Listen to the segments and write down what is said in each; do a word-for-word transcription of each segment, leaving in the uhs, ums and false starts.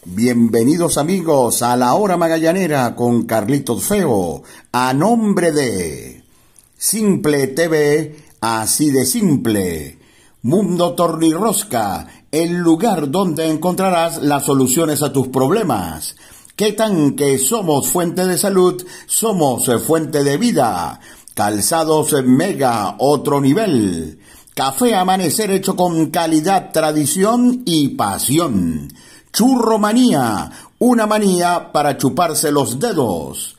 Bienvenidos amigos a la Hora Magallanera con Carlitos Feo, a nombre de Simple T V, así de simple, Mundo Tornirrosca, el lugar donde encontrarás las soluciones a tus problemas. ¿Qué tan que somos fuente de salud? Somos fuente de vida. Calzados Mega, otro nivel. Café Amanecer hecho con calidad, tradición y pasión. Churro Manía, una manía para chuparse los dedos.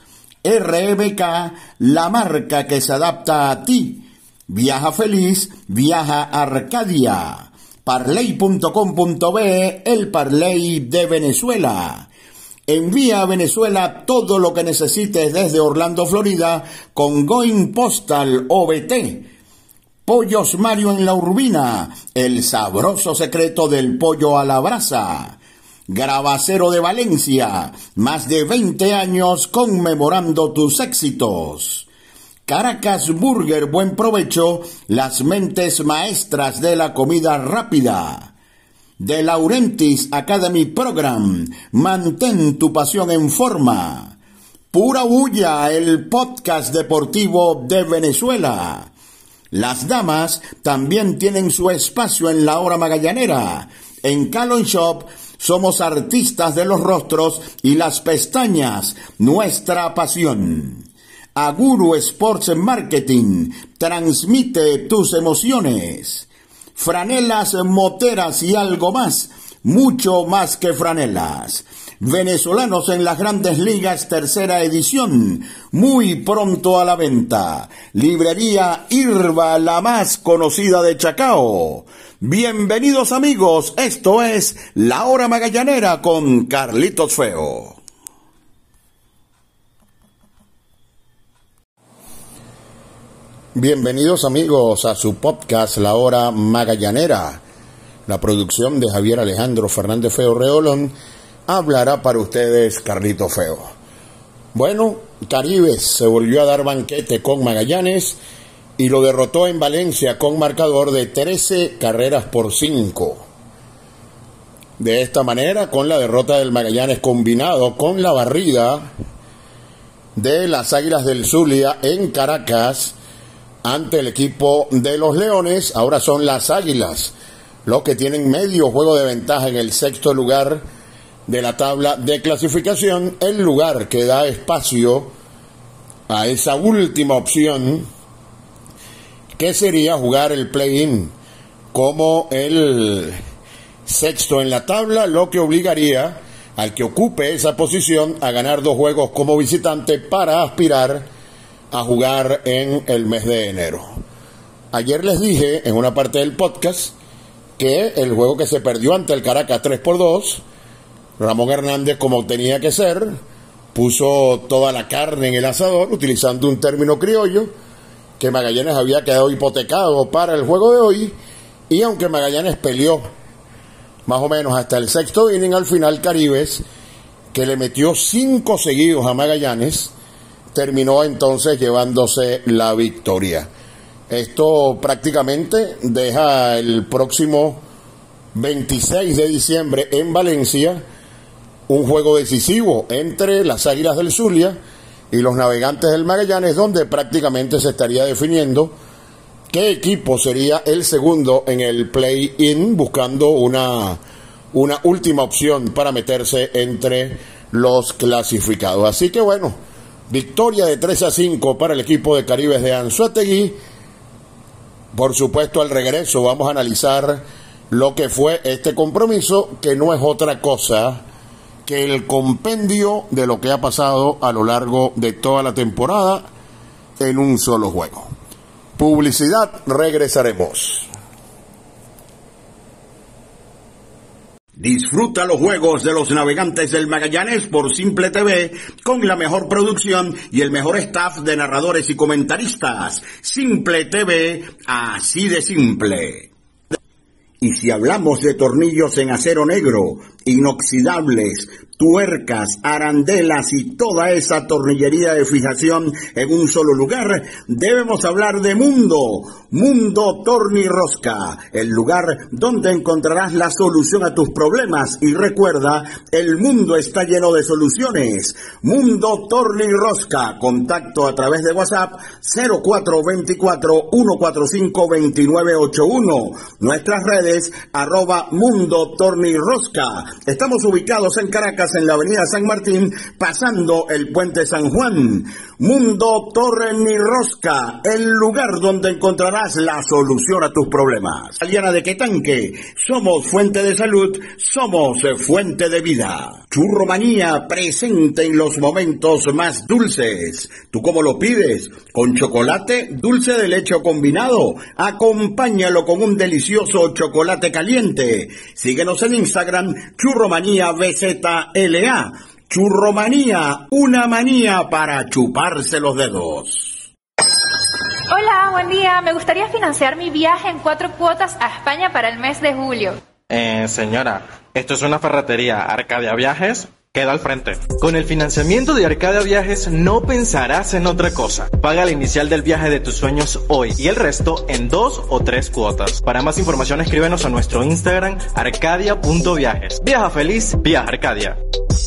R M K, la marca que se adapta a ti. Viaja feliz, viaja Arcadia. Parley punto com punto be, el Parley de Venezuela. Envía a Venezuela todo lo que necesites desde Orlando, Florida, con Going Postal O B T. Pollos Mario en la Urbina, el sabroso secreto del pollo a la brasa. Gravacero de Valencia, más de veinte años conmemorando tus éxitos. Caracas Burger, buen provecho, las mentes maestras de la comida rápida. De Laurentiis Academy Program, mantén tu pasión en forma. Pura Bulla, el podcast deportivo de Venezuela. Las damas también tienen su espacio en la Hora Magallanera. En Calon Shop somos artistas de los rostros y las pestañas, nuestra pasión. Aguru Sports Marketing, transmite tus emociones. Franelas, moteras y algo más, mucho más que franelas. Venezolanos en las Grandes Ligas, tercera edición, muy pronto a la venta. Librería Irba, la más conocida de Chacao. Bienvenidos amigos, esto es La Hora Magallanera con Carlitos Feo. Bienvenidos amigos a su podcast La Hora Magallanera. La producción de Javier Alejandro Fernández Feo Reolón hablará para ustedes Carlitos Feo. Bueno, Caribes se volvió a dar banquete con Magallanes y lo derrotó en Valencia con marcador de trece carreras por cinco. De esta manera, con la derrota del Magallanes combinado con la barrida de las Águilas del Zulia en Caracas ante el equipo de los Leones, ahora son las Águilas los que tienen medio juego de ventaja en el sexto lugar de la tabla de clasificación, el lugar que da espacio a esa última opción que sería jugar el play-in como el sexto en la tabla, lo que obligaría al que ocupe esa posición a ganar dos juegos como visitante para aspirar a jugar en el mes de enero. Ayer les dije en una parte del podcast que el juego que se perdió ante el Caracas tres por dos, Ramón Hernández, como tenía que ser, puso toda la carne en el asador, utilizando un término criollo, que Magallanes había quedado hipotecado para el juego de hoy, y aunque Magallanes peleó más o menos hasta el sexto inning, al final Caribes, que le metió cinco seguidos a Magallanes, terminó entonces llevándose la victoria. Esto prácticamente deja el próximo veintiséis de diciembre en Valencia un juego decisivo entre las Águilas del Zulia y los Navegantes del Magallanes, donde prácticamente se estaría definiendo qué equipo sería el segundo en el play-in, buscando una, una última opción para meterse entre los clasificados. Así que bueno, victoria de tres a cinco para el equipo de Caribes de Anzoátegui. Por supuesto, al regreso vamos a analizar lo que fue este compromiso, que no es otra cosa que el compendio de lo que ha pasado a lo largo de toda la temporada en un solo juego. Publicidad, regresaremos. Disfruta los juegos de los Navegantes del Magallanes por Simple T V con la mejor producción y el mejor staff de narradores y comentaristas. Simple T V, así de simple. Y si hablamos de tornillos en acero negro, inoxidables, tuercas, arandelas y toda esa tornillería de fijación en un solo lugar, debemos hablar de Mundo, Mundo Tornirrosca, el lugar donde encontrarás la solución a tus problemas. Y recuerda, el mundo está lleno de soluciones. Mundo Tornirrosca, contacto a través de WhatsApp cero cuatro dos cuatro, uno cuatro cinco, dos nueve ocho uno, nuestras redes arroba Mundo Tornirrosca. Estamos ubicados en Caracas, en la avenida San Martín, pasando el puente San Juan. Mundo Tornirrosca, el lugar donde encontrarás la solución a tus problemas. Aliana de Quetanque, somos fuente de salud, somos fuente de vida. Churromanía, presente en los momentos más dulces. ¿Tú cómo lo pides? ¿Con chocolate, dulce de leche o combinado? Acompáñalo con un delicioso chocolate caliente. Síguenos en Instagram, Churromanía B Z L A. Churromanía, una manía para chuparse los dedos. Hola, buen día. Me gustaría financiar mi viaje en cuatro cuotas a España para el mes de julio. Eh, señora, esto es una ferretería. Arcadia Viajes queda al frente. Con el financiamiento de Arcadia Viajes no pensarás en otra cosa. Paga la inicial del viaje de tus sueños hoy y el resto en dos o tres cuotas. Para más información escríbenos a nuestro Instagram arcadia punto viajes. Viaja feliz, viaja Arcadia.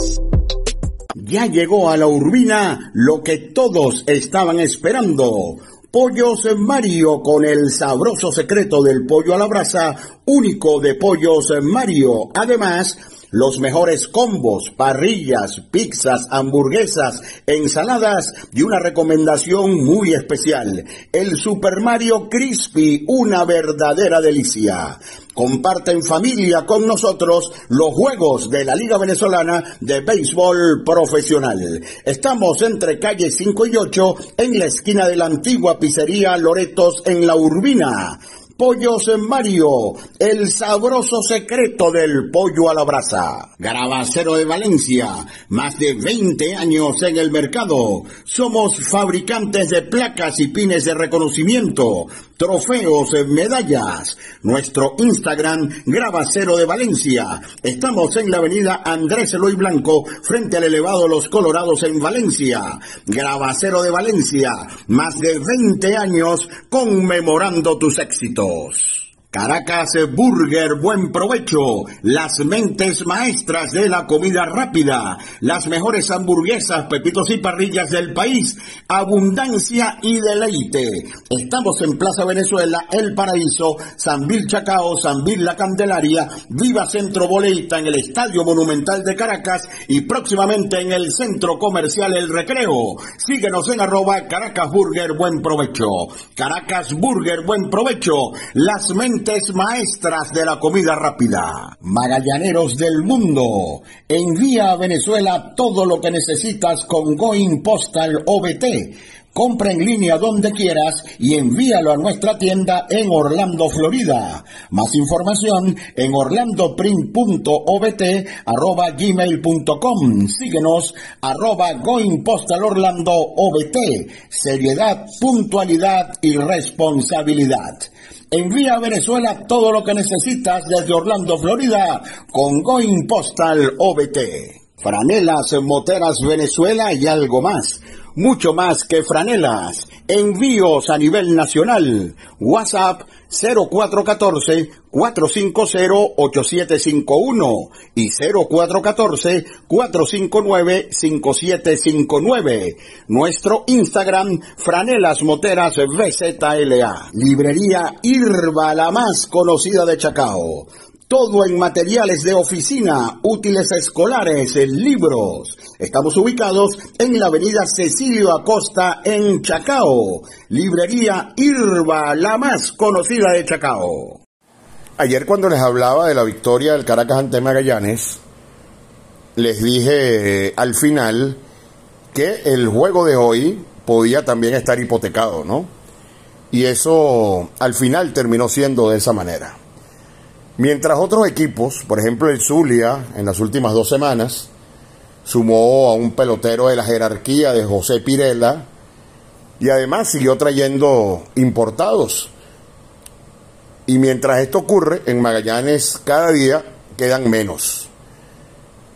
Ya llegó a la Urbina lo que todos estaban esperando. Pollos Mario, con el sabroso secreto del pollo a la brasa, único de Pollos Mario. Además, los mejores combos, parrillas, pizzas, hamburguesas, ensaladas y una recomendación muy especial, el Super Mario Crispy, una verdadera delicia. Comparte en familia con nosotros los juegos de la Liga Venezolana de Béisbol Profesional. Estamos entre calle cinco y ocho, en la esquina de la antigua pizzería Loretos en La Urbina. Pollos Mario, el sabroso secreto del pollo a la brasa. Gravacero de Valencia, más de veinte años en el mercado. Somos fabricantes de placas y pines de reconocimiento, trofeos, medallas. Nuestro Instagram, Gravacero de Valencia. Estamos en la avenida Andrés Eloy Blanco, frente al elevado Los Colorados en Valencia. Gravacero de Valencia, más de veinte años conmemorando tus éxitos. Caracas Burger, buen provecho, las mentes maestras de la comida rápida, las mejores hamburguesas, pepitos y parrillas del país, abundancia y deleite. Estamos en Plaza Venezuela, El Paraíso, Sambil Chacao, Sambil La Candelaria, Viva Centro Boleita, en el Estadio Monumental de Caracas y próximamente en el Centro Comercial El Recreo. Síguenos en arroba Caracas Burger, buen provecho. Caracas Burger, buen provecho, las mentes maestras de la comida rápida. Magallaneros del mundo, envía a Venezuela todo lo que necesitas con Going Postal O B T. Compra en línea donde quieras y envíalo a nuestra tienda en Orlando, Florida. Más información en orlandoprint punto o b t arroba gmail punto com. Síguenos arroba Going Postal Orlando O B T. Seriedad, puntualidad y responsabilidad. Envía a Venezuela todo lo que necesitas desde Orlando, Florida, con Going Postal O B T. Franelas Moteras Venezuela y algo más. Mucho más que franelas. Envíos a nivel nacional. WhatsApp cero cuatro uno cuatro, cuatro cinco cero, ocho siete cinco uno y cero cuatro uno cuatro, cuatro cinco nueve, cinco siete cinco nueve. Nuestro Instagram, Franelas Moteras V Z L A. Librería Irba, la más conocida de Chacao. Todo en materiales de oficina, útiles escolares, libros. Estamos ubicados en la avenida Cecilio Acosta en Chacao. Librería Irba, la más conocida de Chacao. Ayer, cuando les hablaba de la victoria del Caracas ante Magallanes, les dije eh, al final que el juego de hoy podía también estar hipotecado, ¿no? Y eso al final terminó siendo de esa manera. Mientras otros equipos, por ejemplo el Zulia, en las últimas dos semanas, sumó a un pelotero de la jerarquía de José Pirela y además siguió trayendo importados. Y mientras esto ocurre, en Magallanes cada día quedan menos.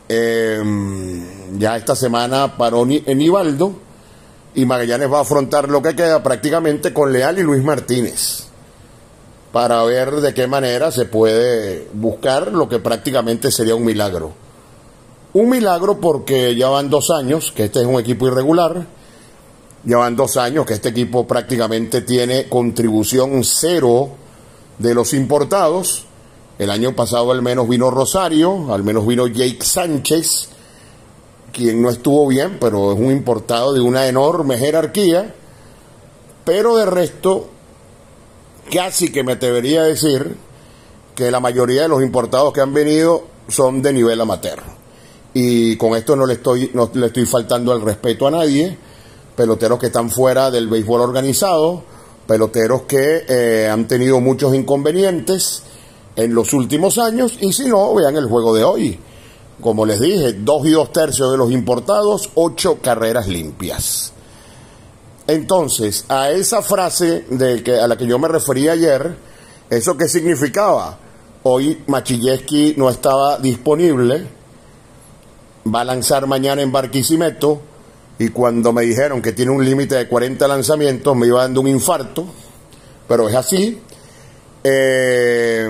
Eh, ya esta semana paró Nivaldo y Magallanes va a afrontar lo que queda prácticamente con Leal y Luis Martínez para ver de qué manera se puede buscar lo que prácticamente sería un milagro. Un milagro porque ya van dos años que este es un equipo irregular, ya van dos años que este equipo prácticamente tiene contribución cero de los importados. El año pasado al menos vino Rosario, al menos vino Jake Sánchez, quien no estuvo bien, pero es un importado de una enorme jerarquía, pero de resto casi que me atrevería a decir que la mayoría de los importados que han venido son de nivel amateur. Y con esto no le estoy, no le estoy faltando el respeto a nadie. Peloteros que están fuera del béisbol organizado, peloteros que eh, han tenido muchos inconvenientes en los últimos años, y si no, vean el juego de hoy. Como les dije, dos y dos tercios de los importados, ocho carreras limpias. Entonces, a esa frase de que, a la que yo me referí ayer, ¿eso qué significaba? Hoy Machilleski no estaba disponible, va a lanzar mañana en Barquisimeto, y cuando me dijeron que tiene un límite de cuarenta lanzamientos, me iba dando un infarto, pero es así. Eh,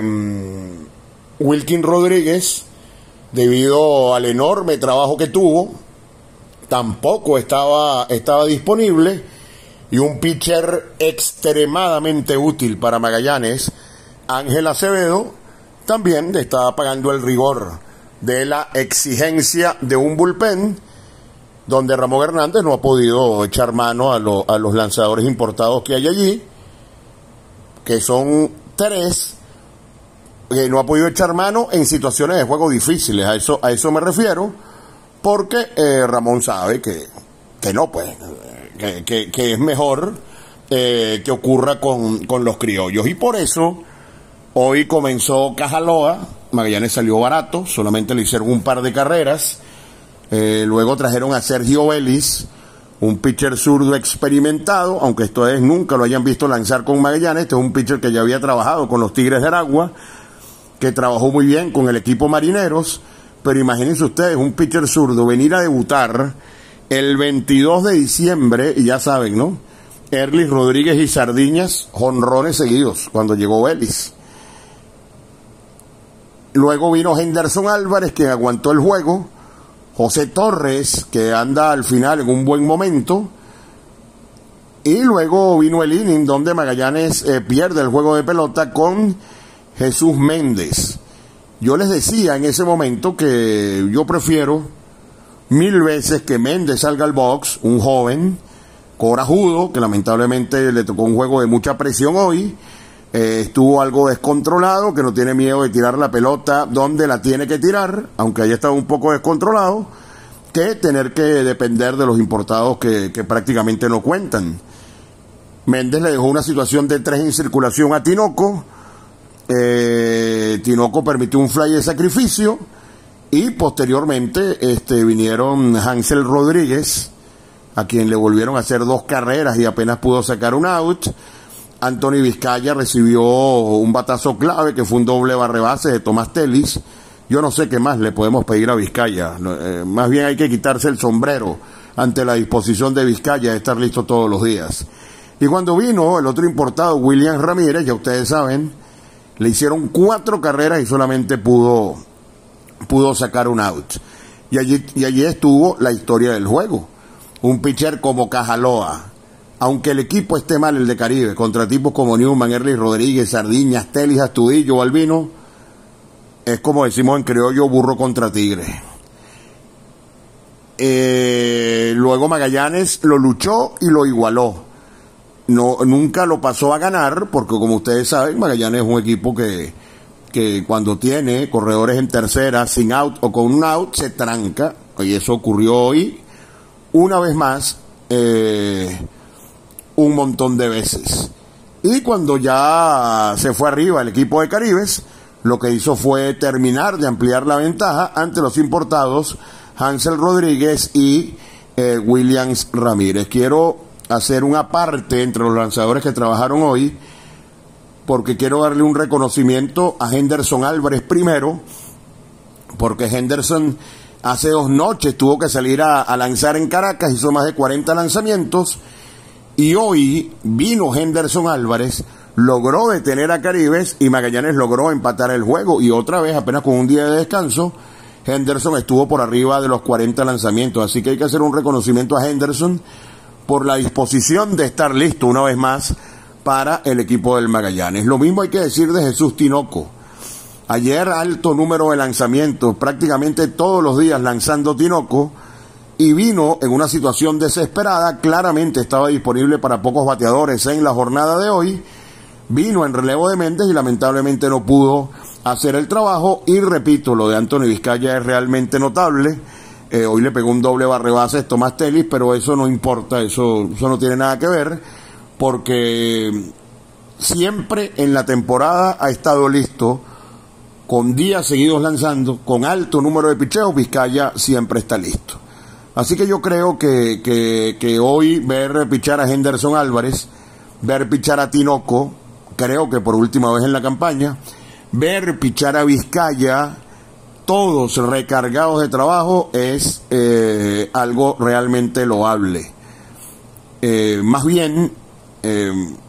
Wilkin Rodríguez, debido al enorme trabajo que tuvo, tampoco estaba, estaba disponible. Y un pitcher extremadamente útil para Magallanes, Ángel Acevedo, también estaba pagando el rigor de la exigencia de un bullpen, donde Ramón Hernández no ha podido echar mano a, lo, a los lanzadores importados que hay allí, que son tres, que no ha podido echar mano en situaciones de juego difíciles. A eso, a eso me refiero, porque eh, Ramón sabe que, que no, pues... Que, que, que es mejor eh, que ocurra con, con los criollos. Y por eso hoy comenzó Cajaloa. Magallanes salió barato, solamente le hicieron un par de carreras. Eh, luego trajeron a Sergio Vélez, un pitcher zurdo experimentado, aunque esto es, nunca lo hayan visto lanzar con Magallanes. Este es un pitcher que ya había trabajado con los Tigres de Aragua, que trabajó muy bien con el equipo Marineros. Pero imagínense ustedes, un pitcher zurdo venir a debutar el veintidós de diciembre, y ya saben, ¿no? Erlis Rodríguez y Sardiñas, jonrones seguidos cuando llegó Vélez. Luego vino Henderson Álvarez, que aguantó el juego. José Torres, que anda al final en un buen momento. Y luego vino el inning donde Magallanes eh, pierde el juego de pelota con Jesús Méndez. Yo les decía en ese momento que yo prefiero mil veces que Méndez salga al box, un joven corajudo, que lamentablemente le tocó un juego de mucha presión hoy, eh, estuvo algo descontrolado, que no tiene miedo de tirar la pelota donde la tiene que tirar, aunque haya estado un poco descontrolado, que tener que depender de los importados que, que prácticamente no cuentan. Méndez le dejó una situación de tres en circulación a Tinoco, eh, Tinoco permitió un fly de sacrificio, y posteriormente este, vinieron Hansel Rodríguez, a quien le volvieron a hacer dos carreras y apenas pudo sacar un out. Anthony Vizcaya recibió un batazo clave, que fue un doble barrebase de Tomás Telis. Yo no sé qué más le podemos pedir a Vizcaya. Eh, más bien hay que quitarse el sombrero ante la disposición de Vizcaya de estar listo todos los días. Y cuando vino el otro importado, William Ramírez, ya ustedes saben, le hicieron cuatro carreras y solamente pudo... pudo sacar un out. Y allí, y allí estuvo la historia del juego. Un pitcher como Cajaloa, aunque el equipo esté mal, el de Caribe, contra tipos como Newman, Erlis Rodríguez, Sardiñas, Telis, Astudillo, Balbino, es como decimos en criollo, burro contra tigre. Eh, luego Magallanes lo luchó y lo igualó. No, nunca lo pasó a ganar, porque como ustedes saben, Magallanes es un equipo que que cuando tiene corredores en tercera, sin out o con un out, se tranca, y eso ocurrió hoy, una vez más, eh, un montón de veces. Y cuando ya se fue arriba el equipo de Caribes, lo que hizo fue terminar de ampliar la ventaja ante los importados Hansel Rodríguez y eh, Williams Ramírez. Quiero hacer un aparte entre los lanzadores que trabajaron hoy, porque quiero darle un reconocimiento a Henderson Álvarez primero, porque Henderson Hace dos noches tuvo que salir a, a lanzar en Caracas, hizo más de cuarenta lanzamientos. Y hoy vino Henderson Álvarez, logró detener a Caribes y Magallanes logró empatar el juego. Y otra vez, apenas con un día de descanso, Henderson estuvo por arriba de los cuarenta lanzamientos. Así que hay que hacer un reconocimiento a Henderson por la disposición de estar listo una vez más para el equipo del Magallanes. Lo mismo hay que decir de Jesús Tinoco. Ayer alto número de lanzamientos, prácticamente todos los días lanzando Tinoco, y vino en una situación desesperada. Claramente estaba disponible para pocos bateadores en la jornada de hoy. Vino en relevo de Méndez y lamentablemente no pudo hacer el trabajo. Y repito, lo de Anthony Vizcaya es realmente notable. Eh, hoy le pegó un doble barrebases Tomás Telis, pero eso no importa, eso, eso no tiene nada que ver, porque siempre en la temporada ha estado listo, con días seguidos lanzando, con alto número de picheos. Vizcaya siempre está listo. Así que yo creo que, que, que hoy ver pichar a Henderson Álvarez, ver pichar a Tinoco, creo que por última vez en la campaña, ver pichar a Vizcaya, todos recargados de trabajo, es eh, algo realmente loable. Eh, más bien, eh,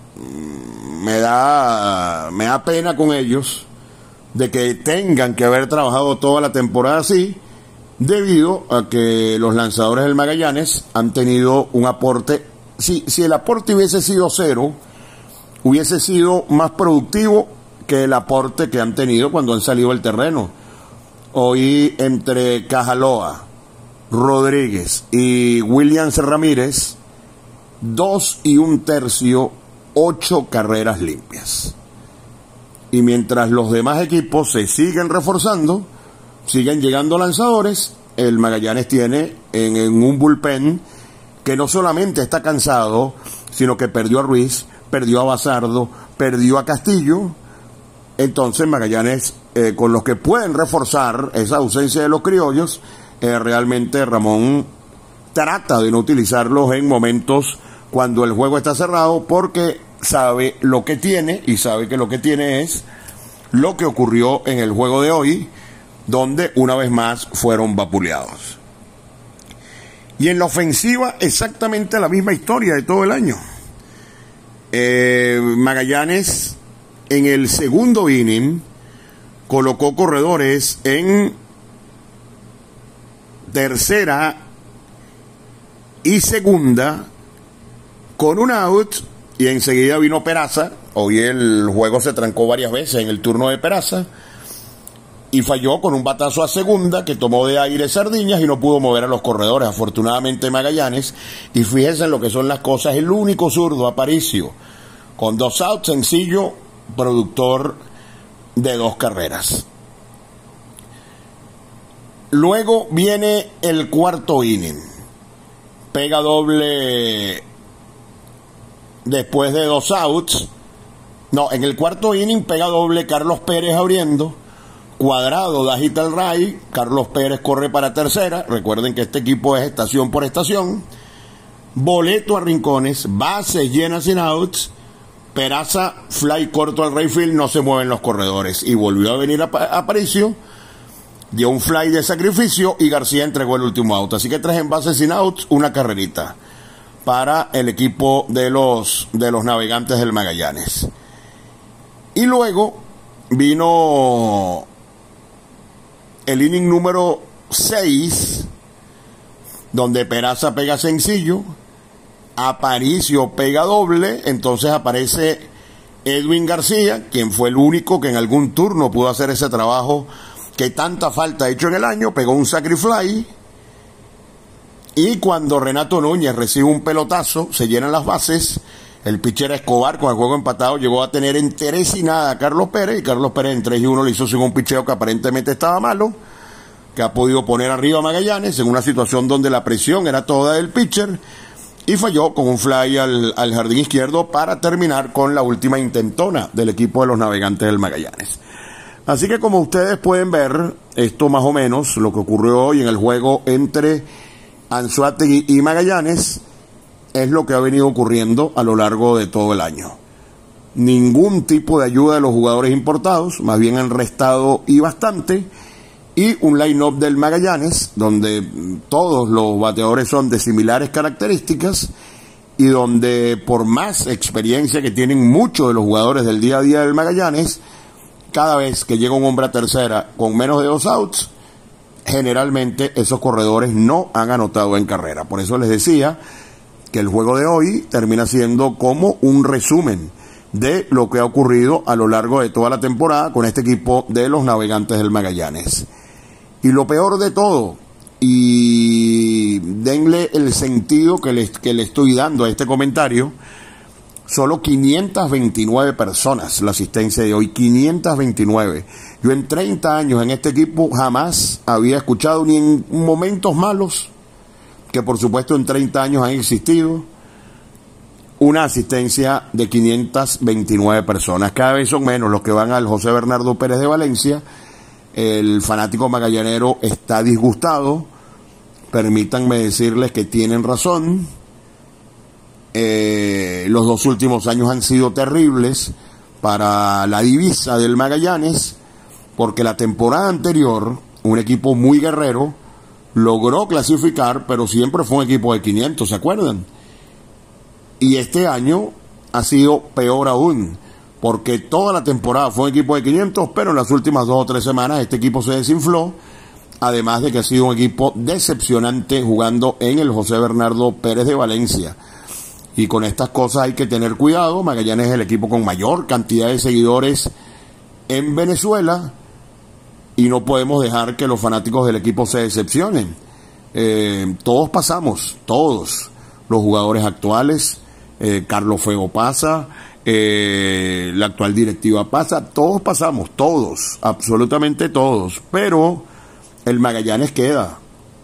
me da, me da pena con ellos de que tengan que haber trabajado toda la temporada así, debido a que los lanzadores del Magallanes han tenido un aporte. Si, si el aporte hubiese sido cero, hubiese sido más productivo que el aporte que han tenido cuando han salido del terreno. Hoy entre Cajaloa, Rodríguez y Williams Ramírez, dos y un tercio, ocho carreras limpias. Y mientras los demás equipos se siguen reforzando, siguen llegando lanzadores, el Magallanes tiene en, en un bullpen que no solamente está cansado, sino que perdió a Ruiz, perdió a Bazardo, perdió a Castillo. Entonces Magallanes, eh, con los que pueden reforzar esa ausencia de los criollos, eh, realmente Ramón trata de no utilizarlos en momentos cuando el juego está cerrado, porque sabe lo que tiene, y sabe que lo que tiene es lo que ocurrió en el juego de hoy, donde una vez más fueron vapuleados. Y en la ofensiva exactamente la misma historia de todo el año. Eh, Magallanes en el segundo inning colocó corredores en tercera y segunda con un out, y enseguida vino Peraza. Hoy el juego se trancó varias veces en el turno de Peraza y falló con un batazo a segunda que tomó de aire Sardiñas y no pudo mover a los corredores. Afortunadamente Magallanes, y fíjense en lo que son las cosas, el único zurdo, Aparicio, con dos outs, sencillo, productor de dos carreras. Luego viene el cuarto inning, pega doble después de dos outs. No, en el cuarto inning pega doble Carlos Pérez abriendo. Cuadrado da hit al right, Carlos Pérez corre para tercera. Recuerden que este equipo es estación por estación. Boleto a Rincones, bases llenas sin outs. Peraza, fly corto al right field, no se mueven los corredores. Y volvió a venir a Aparicio, dio un fly de sacrificio y García entregó el último out. Así que tres envases sin outs, una carrerita para el equipo de los, de los Navegantes del Magallanes. Y luego vino el inning número seis, donde Peraza pega sencillo, Aparicio pega doble. Entonces aparece Edwin García, quien fue el único que en algún turno pudo hacer ese trabajo que tanta falta ha hecho en el año. Pegó un sacrifly, y cuando Renato Núñez recibe un pelotazo, se llenan las bases. El pitcher Escobar, con el juego empatado, llegó a tener en tres y nada a Carlos Pérez, y Carlos Pérez en tres y uno le hizo sin un picheo que aparentemente estaba malo, que ha podido poner arriba a Magallanes en una situación donde la presión era toda del pitcher, y falló con un fly al, al jardín izquierdo para terminar con la última intentona del equipo de los Navegantes del Magallanes. Así que, como ustedes pueden ver, esto más o menos lo que ocurrió hoy en el juego entre Anzoátegui y Magallanes es lo que ha venido ocurriendo a lo largo de todo el año. Ningún tipo de ayuda de los jugadores importados, más bien han restado y bastante, y un line-up del Magallanes, donde todos los bateadores son de similares características y donde por más experiencia que tienen muchos de los jugadores del día a día del Magallanes, cada vez que llega un hombre a tercera con menos de dos outs, generalmente esos corredores no han anotado en carrera. Por eso les decía que el juego de hoy termina siendo como un resumen de lo que ha ocurrido a lo largo de toda la temporada con este equipo de los Navegantes del Magallanes. Y lo peor de todo, y denle el sentido que le, que le estoy dando a este comentario, solo quinientas veintinueve personas la asistencia de hoy, quinientas veintinueve. Yo en treinta años en este equipo jamás había escuchado, ni en momentos malos, que por supuesto en treinta años han existido, una asistencia de quinientas veintinueve personas. Cada vez son menos los que van al José Bernardo Pérez de Valencia. El fanático magallanero está disgustado. Permítanme decirles que tienen razón. Eh, los dos últimos años han sido terribles para la divisa del Magallanes, porque la temporada anterior, un equipo muy guerrero, logró clasificar, pero siempre fue un equipo de quinientos, ¿se acuerdan? Y este año ha sido peor aún, porque toda la temporada fue un equipo de quinientos, pero en las últimas dos o tres semanas este equipo se desinfló, además de que ha sido un equipo decepcionante jugando en el José Bernardo Pérez de Valencia. Y con estas cosas hay que tener cuidado. Magallanes es el equipo con mayor cantidad de seguidores en Venezuela y no podemos dejar que los fanáticos del equipo se decepcionen. Eh, todos pasamos, todos, los jugadores actuales, eh, Carlos Feo pasa, eh, la actual directiva pasa, todos pasamos, todos, absolutamente todos, pero el Magallanes queda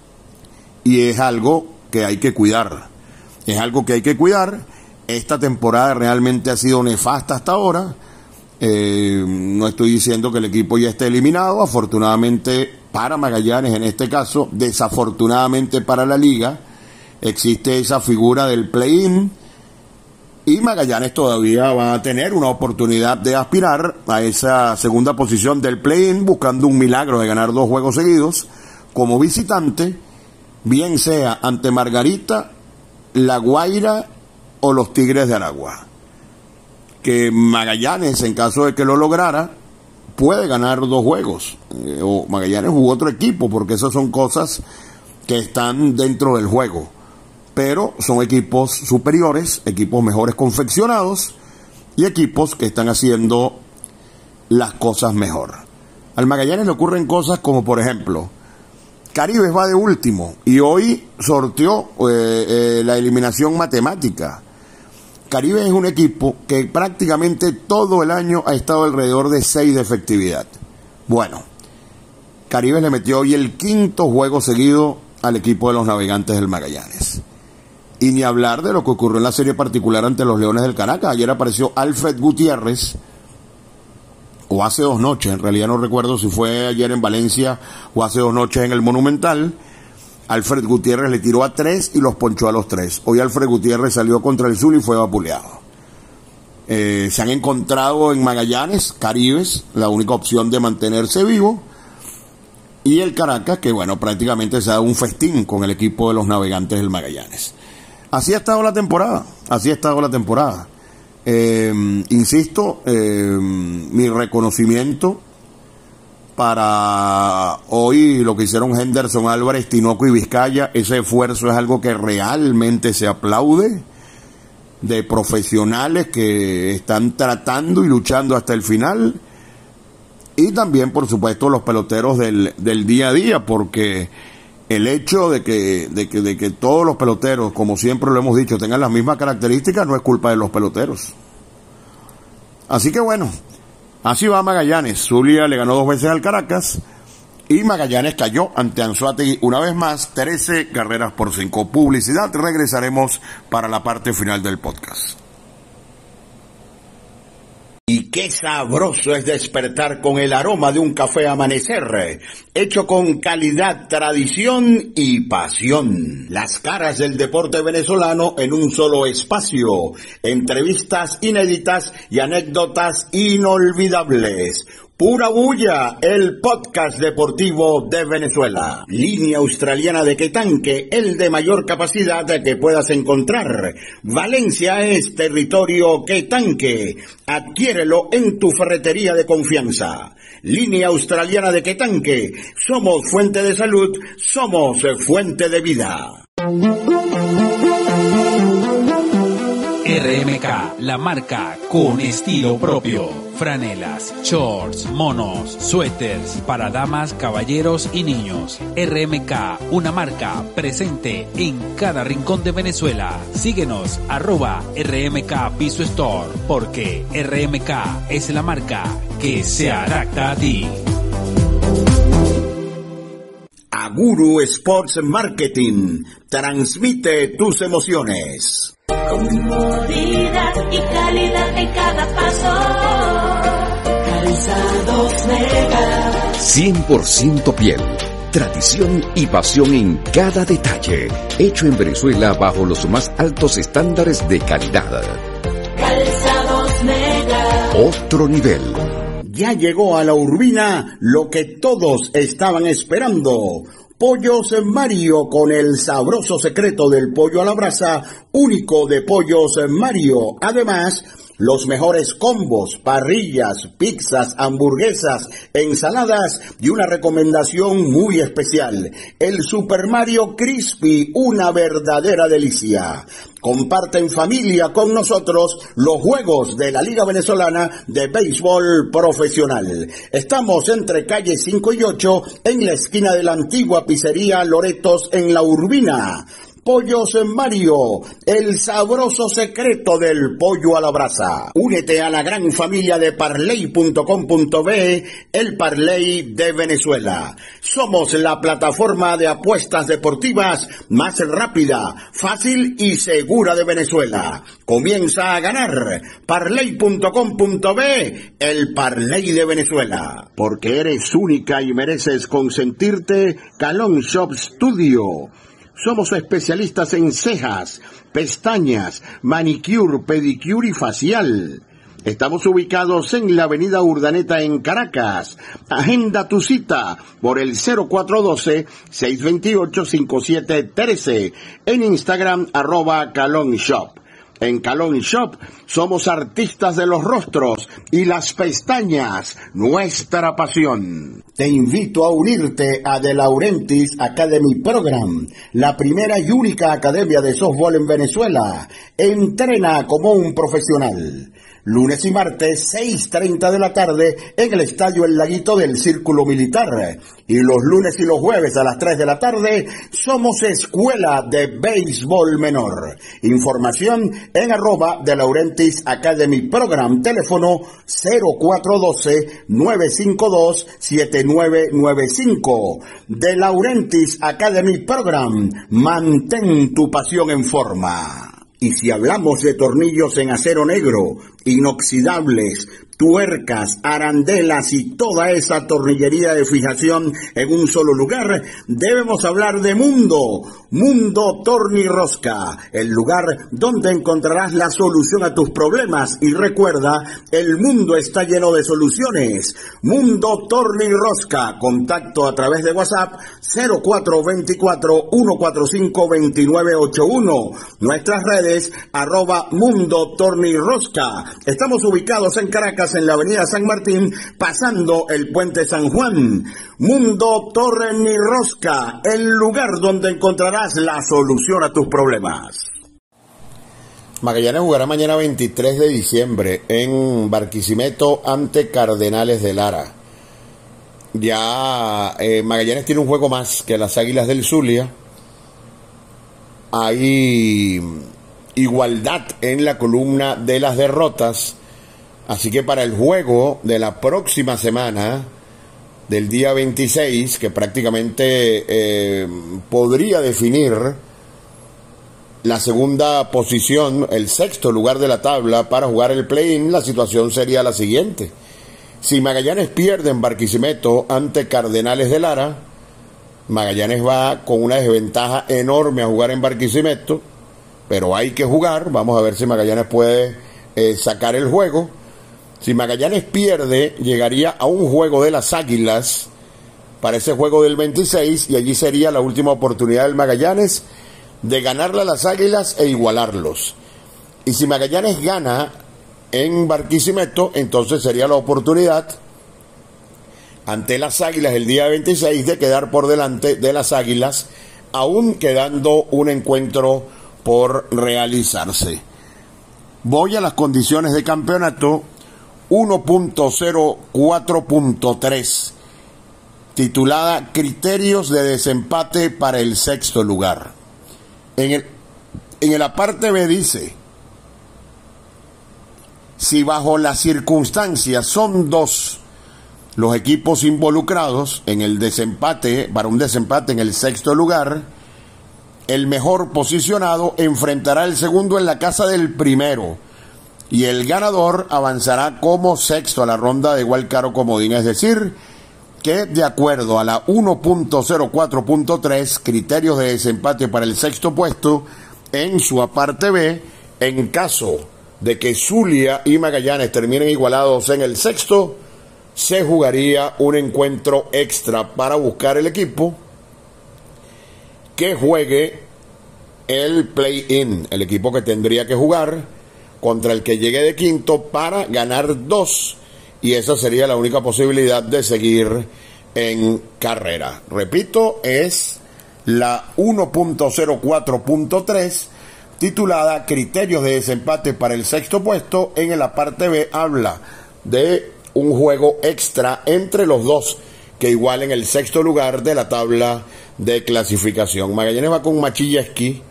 y es algo que hay que cuidar, es algo que hay que cuidar. Esta temporada realmente ha sido nefasta hasta ahora. Eh, no estoy diciendo que el equipo ya esté eliminado, afortunadamente para Magallanes en este caso, desafortunadamente para la liga, existe esa figura del play-in y Magallanes todavía va a tener una oportunidad de aspirar a esa segunda posición del play-in, buscando un milagro de ganar dos juegos seguidos como visitante, bien sea ante Margarita, La Guaira o los Tigres de Aragua. Que Magallanes, en caso de que lo lograra, puede ganar dos juegos, eh, o Magallanes u otro equipo, porque esas son cosas que están dentro del juego, pero son equipos superiores, equipos mejores confeccionados y equipos que están haciendo las cosas mejor. Al Magallanes le ocurren cosas como, por ejemplo, Caribes va de último y hoy sorteó eh, eh, la eliminación matemática. Caribes es un equipo que prácticamente todo el año ha estado alrededor de seis de efectividad. Bueno, Caribes le metió hoy el quinto juego seguido al equipo de los Navegantes del Magallanes. Y ni hablar de lo que ocurrió en la serie particular ante los Leones del Caracas. Ayer apareció Alfred Gutiérrez, o hace dos noches, en realidad no recuerdo si fue ayer en Valencia o hace dos noches en el Monumental. Alfred Gutiérrez le tiró a tres y los ponchó a los tres. Hoy Alfred Gutiérrez salió contra el Zulia y fue vapuleado. Eh, se han encontrado en Magallanes, Caribes, la única opción de mantenerse vivo, y el Caracas, que bueno, prácticamente se ha dado un festín con el equipo de los Navegantes del Magallanes. Así ha estado la temporada, así ha estado la temporada. Eh, insisto, eh, mi reconocimiento para hoy lo que hicieron Henderson Álvarez, Tinoco y Vizcaya. Ese esfuerzo es algo que realmente se aplaude, de profesionales que están tratando y luchando hasta el final, y también por supuesto los peloteros del, del día a día, porque el hecho de que, de que, de que todos los peloteros, como siempre lo hemos dicho, tengan las mismas características, no es culpa de los peloteros. Así que bueno, así va Magallanes. Zulia le ganó dos veces al Caracas y Magallanes cayó ante Anzoátegui una vez más, trece carreras por cinco. Publicidad, regresaremos para la parte final del podcast. Y qué sabroso es despertar con el aroma de un café Amanecer, hecho con calidad, tradición y pasión. Las caras del deporte venezolano en un solo espacio. Entrevistas inéditas y anécdotas inolvidables. Pura Bulla, el podcast deportivo de Venezuela. Línea australiana de Quetanque, el de mayor capacidad que puedas encontrar. Valencia es territorio Quetanque. Adquiérelo en tu ferretería de confianza. Línea australiana de Quetanque. Somos fuente de salud, somos fuente de vida. R M K, la marca con estilo propio. Franelas, shorts, monos, suéteres para damas, caballeros y niños. R M K, una marca presente en cada rincón de Venezuela. Síguenos, arroba R M K Piso Store, porque R M K es la marca que se adapta a ti. Aguru Sports Marketing, transmite tus emociones. Comodidad y calidad en cada paso. Calzados Mega. cien por ciento piel. Tradición y pasión en cada detalle. Hecho en Venezuela bajo los más altos estándares de calidad. Calzados Mega. Otro nivel. Ya llegó a la Urbina lo que todos estaban esperando. Pollos Mario, con el sabroso secreto del pollo a la brasa, único de Pollos Mario. Además, los mejores combos, parrillas, pizzas, hamburguesas, ensaladas y una recomendación muy especial, el Super Mario Crispy, una verdadera delicia. Comparte en familia con nosotros los juegos de la Liga Venezolana de Béisbol Profesional. Estamos entre calle cinco y ocho, en la esquina de la antigua pizzería Loretos en La Urbina. Pollos Mario, el sabroso secreto del pollo a la brasa. Únete a la gran familia de parley punto com punto be, el Parley de Venezuela. Somos la plataforma de apuestas deportivas más rápida, fácil y segura de Venezuela. Comienza a ganar. parley punto com punto be, el Parley de Venezuela. Porque eres única y mereces consentirte, Calon Shop Studio. Somos especialistas en cejas, pestañas, manicure, pedicure y facial. Estamos ubicados en la avenida Urdaneta en Caracas. Agenda tu cita por el cero cuatro uno dos, seis dos ocho, cinco siete uno tres. En Instagram, arroba Calon Shop. En Calon Shop somos artistas de los rostros y las pestañas, nuestra pasión. Te invito a unirte a De Laurentiis Academy Program, la primera y única academia de softball en Venezuela. Entrena como un profesional. Lunes y martes, seis treinta de la tarde, en el Estadio El Laguito del Círculo Militar. Y los lunes y los jueves a las tres de la tarde, somos Escuela de Béisbol Menor. Información en arroba De Laurentiis Academy Program. Teléfono cero cuatro uno dos, nueve cinco dos, siete nueve nueve cinco. De Laurentiis Academy Program. Mantén tu pasión en forma. Y si hablamos de tornillos en acero negro, inoxidables, tuercas, arandelas y toda esa tornillería de fijación en un solo lugar, debemos hablar de Mundo, Mundo Tornirrosca, el lugar donde encontrarás la solución a tus problemas. Y recuerda, el mundo está lleno de soluciones. Mundo Tornirrosca, contacto a través de WhatsApp cero cuatro dos cuatro, uno cuatro cinco, dos nueve ocho uno. Nuestras redes, arroba Mundo Tornirrosca. Estamos ubicados en Caracas, en la avenida San Martín, pasando el puente San Juan. Mundo Tornirrosca, el lugar donde encontrarás la solución a tus problemas. Magallanes jugará mañana veintitrés de diciembre en Barquisimeto ante Cardenales de Lara. Ya eh, Magallanes tiene un juego más que las Águilas del Zulia. Hay igualdad en la columna de las derrotas. Así que para el juego de la próxima semana, del día veintiséis, que prácticamente eh, podría definir la segunda posición, el sexto lugar de la tabla para jugar el play-in, la situación sería la siguiente. Si Magallanes pierde en Barquisimeto ante Cardenales de Lara, Magallanes va con una desventaja enorme a jugar en Barquisimeto, pero hay que jugar. Vamos a ver si Magallanes puede eh, sacar el juego. Si Magallanes pierde, llegaría a un juego de las Águilas para ese juego del veintiséis, y allí sería la última oportunidad del Magallanes de ganarle a las Águilas e igualarlos. Y si Magallanes gana en Barquisimeto, entonces sería la oportunidad ante las Águilas el día veintiséis de quedar por delante de las Águilas, aún quedando un encuentro por realizarse. Voy a las condiciones de campeonato. Uno punto cero cuatro punto tres, titulada Criterios de desempate para el sexto lugar. En el, en la parte B dice: si bajo las circunstancias son dos los equipos involucrados en el desempate, para un desempate en el sexto lugar, el mejor posicionado enfrentará al segundo en la casa del primero, y el ganador avanzará como sexto a la ronda de igual caro comodín. Es decir, que de acuerdo a la uno punto cero cuatro punto tres, criterios de desempate para el sexto puesto, en su aparte B, en caso de que Zulia y Magallanes terminen igualados en el sexto, se jugaría un encuentro extra para buscar el equipo que juegue el play-in, el equipo que tendría que jugar contra el que llegue de quinto para ganar dos, y esa sería la única posibilidad de seguir en carrera. Repito, es la uno punto cero cuatro punto tres, titulada Criterios de desempate para el sexto puesto. En la parte B habla de un juego extra entre los dos que igualen el sexto lugar de la tabla de clasificación. Magallanes va con Machillaski.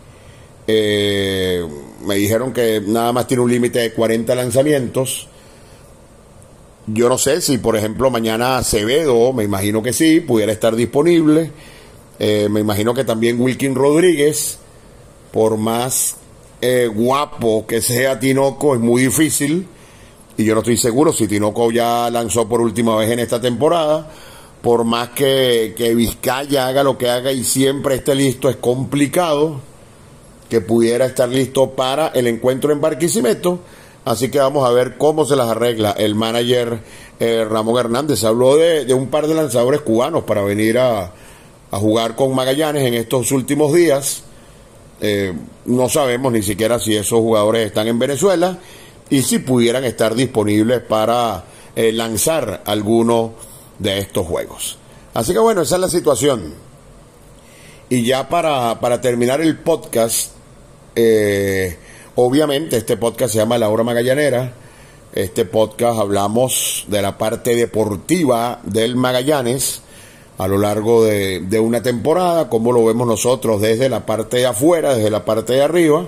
Eh, me dijeron que nada más tiene un límite de cuarenta lanzamientos. Yo no sé si, por ejemplo, mañana Acevedo, me imagino que sí, pudiera estar disponible. Eh, me imagino que también Wilkin Rodríguez, por más eh, guapo que sea Tinoco, es muy difícil. Y yo no estoy seguro si Tinoco ya lanzó por última vez en esta temporada. Por más que, que Vizcaya haga lo que haga y siempre esté listo, es complicado que pudiera estar listo para el encuentro en Barquisimeto. Así que vamos a ver cómo se las arregla el manager eh, Ramón Hernández. Habló de, de un par de lanzadores cubanos para venir a, a jugar con Magallanes en estos últimos días. Eh, no sabemos ni siquiera si esos jugadores están en Venezuela y si pudieran estar disponibles para eh, lanzar alguno de estos juegos. Así que bueno, esa es la situación. Y ya para, para terminar el podcast, eh, obviamente este podcast se llama La Hora Magallanera. Este podcast hablamos de la parte deportiva del Magallanes a lo largo de, de una temporada, como lo vemos nosotros desde la parte de afuera, desde la parte de arriba.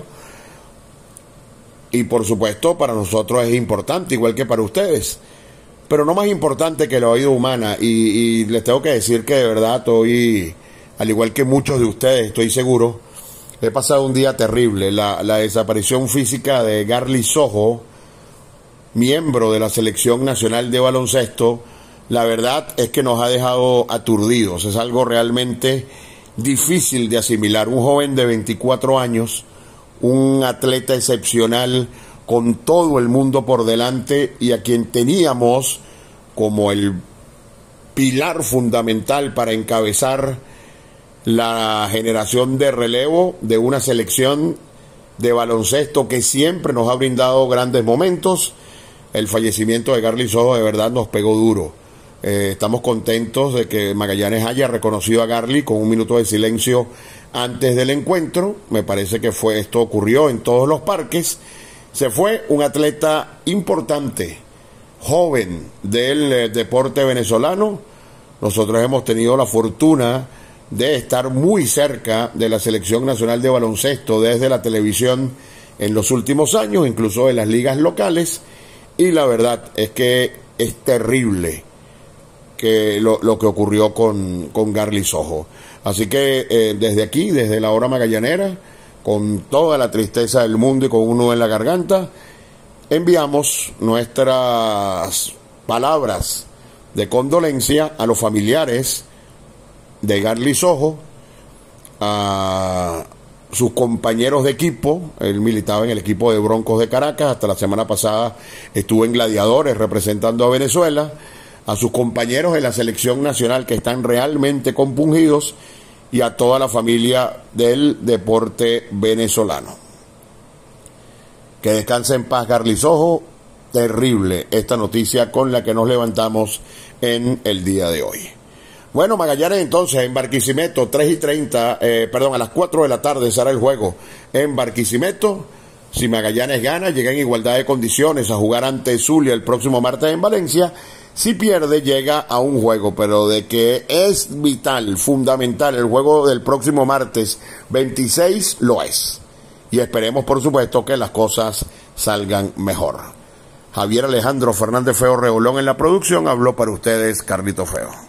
Y por supuesto para nosotros es importante, igual que para ustedes, pero no más importante que la vida humana. Y, y les tengo que decir que de verdad estoy, al igual que muchos de ustedes, estoy seguro, he pasado un día terrible. La, la desaparición física de Garly Sojo, miembro de la Selección Nacional de Baloncesto, la verdad es que nos ha dejado aturdidos. Es algo realmente difícil de asimilar. Un joven de veinticuatro años, un atleta excepcional, con todo el mundo por delante, y a quien teníamos como el pilar fundamental para encabezar la generación de relevo de una selección de baloncesto que siempre nos ha brindado grandes momentos. El fallecimiento de Garly Sojo de verdad nos pegó duro. Eh, estamos contentos de que Magallanes haya reconocido a Garly con un minuto de silencio antes del encuentro. Me parece que fue esto ocurrió en todos los parques. Se fue un atleta importante, joven del eh, deporte venezolano. Nosotros hemos tenido la fortuna de estar muy cerca de la Selección Nacional de Baloncesto desde la televisión en los últimos años, incluso en las ligas locales, y la verdad es que es terrible que lo, lo que ocurrió con, con Garly Sojo. Así que eh, desde aquí, desde la Hora Magallanera, con toda la tristeza del mundo y con un nudo en la garganta, enviamos nuestras palabras de condolencia a los familiares de Garly Sojo, a sus compañeros de equipo. Él militaba en el equipo de Broncos de Caracas, hasta la semana pasada estuvo en Gladiadores representando a Venezuela, a sus compañeros de la selección nacional que están realmente compungidos y a toda la familia del deporte venezolano. Que descanse en paz Garlizojo. Terrible esta noticia con la que nos levantamos en el día de hoy. Bueno, Magallanes entonces en Barquisimeto, tres y treinta, eh, perdón, a las cuatro de la tarde será el juego en Barquisimeto. Si Magallanes gana, llega en igualdad de condiciones a jugar ante Zulia el próximo martes en Valencia. Si pierde, llega a un juego, pero de que es vital, fundamental el juego del próximo martes veintiséis, lo es. Y esperemos, por supuesto, que las cosas salgan mejor. Javier Alejandro Fernández Feo Reolón en la producción, habló para ustedes Carlito Feo.